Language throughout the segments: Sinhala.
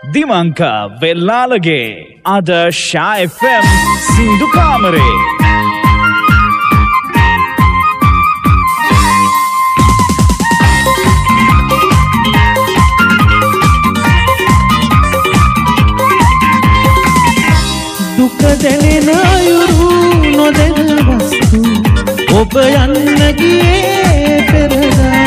දිමංක වෙල්ලාලගේ ආදර්ශා FM සින්දු කාමරේ දුක දැනෙන අයුරු නොදැන වස්තු ඔබ යන්න ගියේ පෙරදා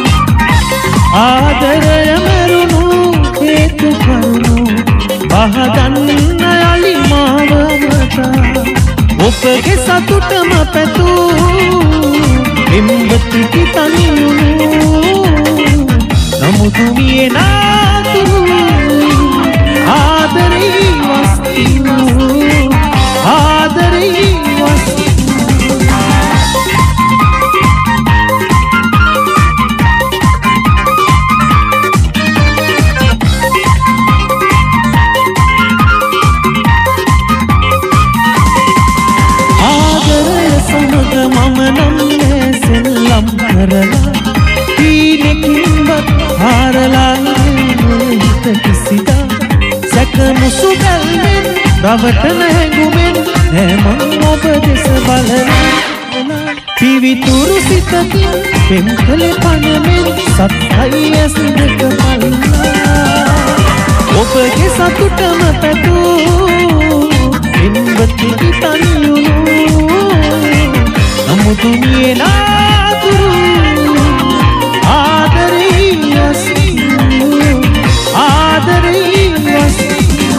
ආදරය මරුණු හේතු කරුණු පහදන්න යලි මාව මතා ඔබගේ සතුටම පැතූ එම්බති තනියුණු නමුත් මියේ නාතුරු ආදරේ වස්තු ආදරේ වස්තු මම නම් සෙල්ලම් කරලා කීනකින්වත් හාරලා හිත කිසිදා සැක මුසු බැල්මෙන් රවටන හැඟුමෙන් මම ඔබ දෙස බලන පිවිතුරු සිතකින් පෙම්කලේ පනමෙන් සත්‍යයි ඇස් දෙක බලලා ඔබගේ සතුටම පැතූ එම්බති තනියුණු නමුත් මියේ නාතුරු ආදරේ වස්තු ආදරේ වස්තු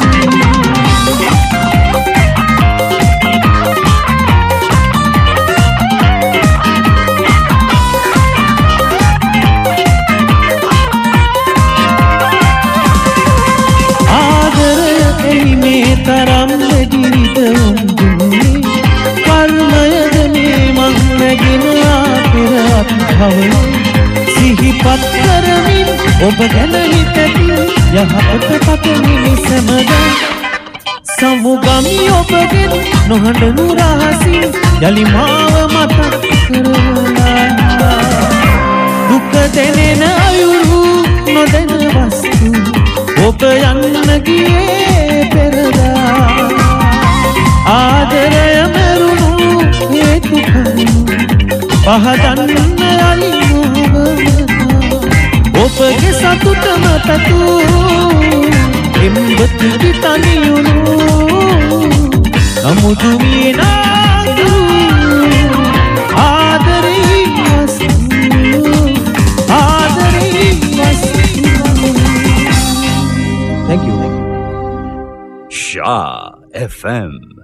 ආදරය එයි මේ තරම් දෙදිරිත උඹුනේ කර්මයද මේ මං නැගින ආපිරත් භවය සිහිපත් කරමින් ඔබ ගැන හිතති යහපත පතමිනි සැමදා සමුගමි ඔබගෙන් නොහඬනු රහසින් යලි මාව මතක් කරලා දුක දැනෙන අයුරු නොදැන වස්තු ඔබ යන්න ගියේ පෙරදා ආදරය මරුණු හේතු කරුණු පහදන්න යලි ඔබගේ සතුටම පැතූ එම්බති තනියුණු නමුත් මියේ නාතුරු ආදරේ වස්තු ආදරේ වස්තු. Thank you. Shah FM